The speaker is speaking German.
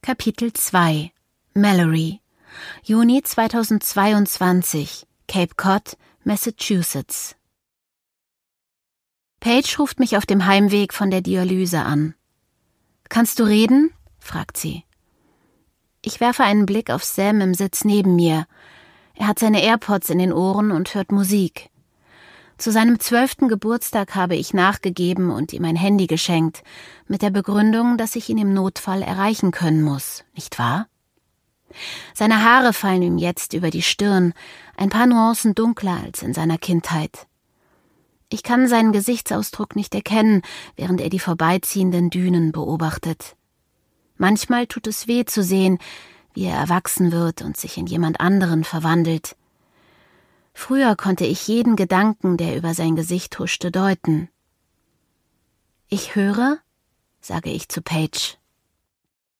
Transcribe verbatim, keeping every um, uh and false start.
Kapitel zwei. Mallory. Juni zweitausendzweiundzwanzig. Cape Cod, Massachusetts. Paige ruft mich auf dem Heimweg von der Dialyse an. »Kannst du reden?« fragt sie. Ich werfe einen Blick auf Sam im Sitz neben mir. Er hat seine AirPods in den Ohren und hört Musik. Zu seinem zwölften Geburtstag habe ich nachgegeben und ihm ein Handy geschenkt, mit der Begründung, dass ich ihn im Notfall erreichen können muss, nicht wahr? Seine Haare fallen ihm jetzt über die Stirn, ein paar Nuancen dunkler als in seiner Kindheit. Ich kann seinen Gesichtsausdruck nicht erkennen, während er die vorbeiziehenden Dünen beobachtet. Manchmal tut es weh zu sehen, wie er erwachsen wird und sich in jemand anderen verwandelt. Früher konnte ich jeden Gedanken, der über sein Gesicht huschte, deuten. »Ich höre«, sage ich zu Paige.